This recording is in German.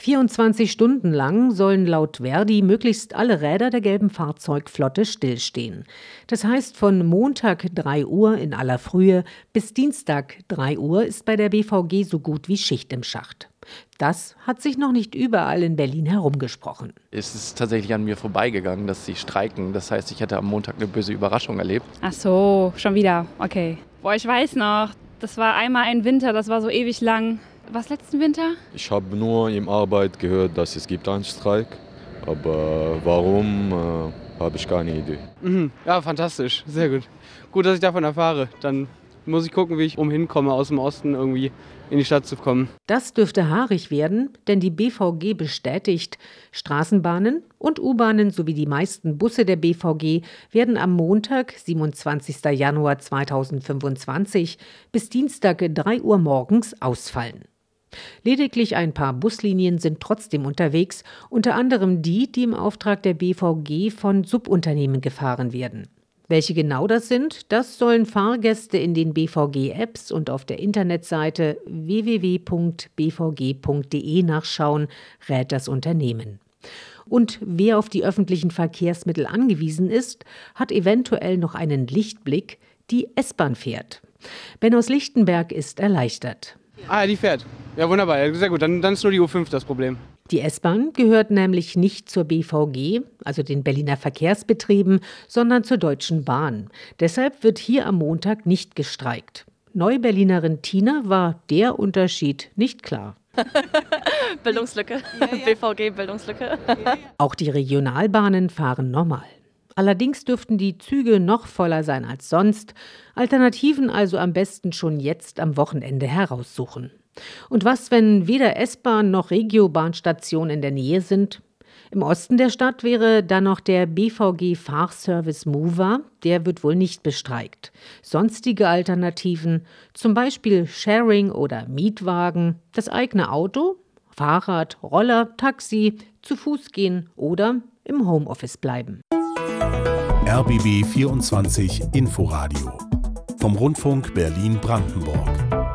24 Stunden lang sollen laut Verdi möglichst alle Räder der gelben Fahrzeugflotte stillstehen. Das heißt, von Montag 3 Uhr in aller Frühe bis Dienstag 3 Uhr ist bei der BVG so gut wie Schicht im Schacht. Das hat sich noch nicht überall in Berlin herumgesprochen. Es ist tatsächlich an mir vorbeigegangen, dass sie streiken. Das heißt, ich hätte am Montag eine böse Überraschung erlebt. Ach so, schon wieder. Okay. Boah, ich weiß noch, das war einmal ein Winter, das war so ewig lang. Was letzten Winter? Ich habe nur im Arbeit gehört, dass es gibt einen Streik. Aber warum, habe ich keine Idee. Ja, fantastisch. Sehr gut. Gut, dass ich davon erfahre. Dann muss ich gucken, wie ich hinkomme, aus dem Osten irgendwie in die Stadt zu kommen. Das dürfte haarig werden, denn die BVG bestätigt, Straßenbahnen und U-Bahnen sowie die meisten Busse der BVG werden am Montag, 27. Januar 2025, bis Dienstag 3 Uhr morgens ausfallen. Lediglich ein paar Buslinien sind trotzdem unterwegs, unter anderem die im Auftrag der BVG von Subunternehmen gefahren werden. Welche genau das sind, das sollen Fahrgäste in den BVG-Apps und auf der Internetseite www.bvg.de nachschauen, rät das Unternehmen. Und wer auf die öffentlichen Verkehrsmittel angewiesen ist, hat eventuell noch einen Lichtblick: die S-Bahn fährt. Ben aus Lichtenberg ist erleichtert. Ah, die fährt. Ja, wunderbar. Sehr gut. Dann ist nur die U5 das Problem. Die S-Bahn gehört nämlich nicht zur BVG, also den Berliner Verkehrsbetrieben, sondern zur Deutschen Bahn. Deshalb wird hier am Montag nicht gestreikt. Neuberlinerin Tina war der Unterschied nicht klar. Bildungslücke, BVG-Bildungslücke. Auch die Regionalbahnen fahren normal. Allerdings dürften die Züge noch voller sein als sonst. Alternativen also am besten schon jetzt am Wochenende heraussuchen. Und was, wenn weder S-Bahn noch Regiobahnstation in der Nähe sind? Im Osten der Stadt wäre dann noch der BVG-Fahrservice Mover, der wird wohl nicht bestreikt. Sonstige Alternativen, zum Beispiel Sharing oder Mietwagen, das eigene Auto, Fahrrad, Roller, Taxi, zu Fuß gehen oder im Homeoffice bleiben. RBB 24 Inforadio vom Rundfunk Berlin-Brandenburg.